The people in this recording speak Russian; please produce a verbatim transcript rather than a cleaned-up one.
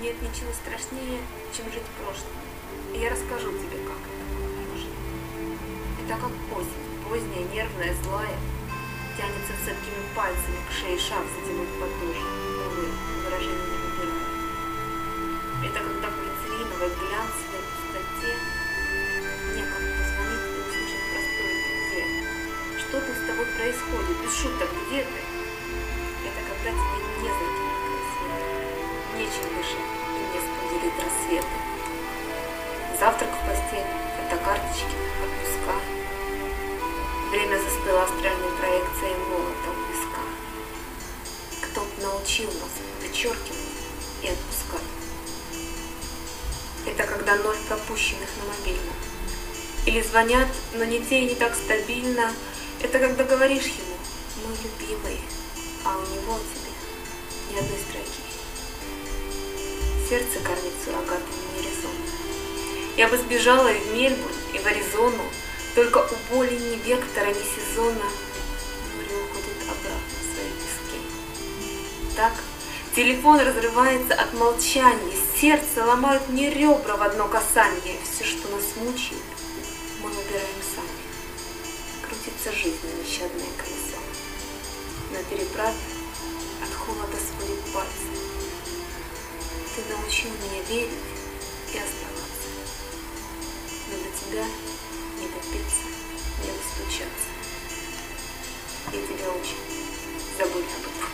нет ничего страшнее, чем жить в прошлом. И я расскажу тебе, как это может. Это как осень, поздняя, нервная, злая, тянется цепкими пальцами к шее, шаг затянуть потуже. Увы, выражение не выбираю. Это когда в глицериновой глянцевой пустоте некому позвонить и услышать простое «где?». Что тут с тобой происходит? Без шуток, где ты? Это когда тебе не за кем красиво, нечем дышать и не с кем делить рассветы. Завтрак в постели, фотокарточки, отпуска. Время застыло астральной проекцией молота у виска. Кто б научил нас вычеркивать и отпускать? Это когда ноль пропущенных на мобильном. Или звонят, но не те и не так стабильно. Это когда говоришь ему: мой любимый, а у него тебе ни одной строки. Сердце кормит суррогатами не резон. Я бы сбежала и в Мельбурн, и в Аризону, только у боли ни вектора, ни сезона. Море уходит обратно в свои пески. Так телефон разрывается от молчания, сердце ломают мне ребра в одно касание. Все, что нас мучает, мы выбираем сами. Крутится жизнь на нещадное колесо. На переправе от холода сводит пальцы. Ты научил меня верить и оставаться. Но до тебя не допиться, не достучаться. Я тебя очень забудь об этом.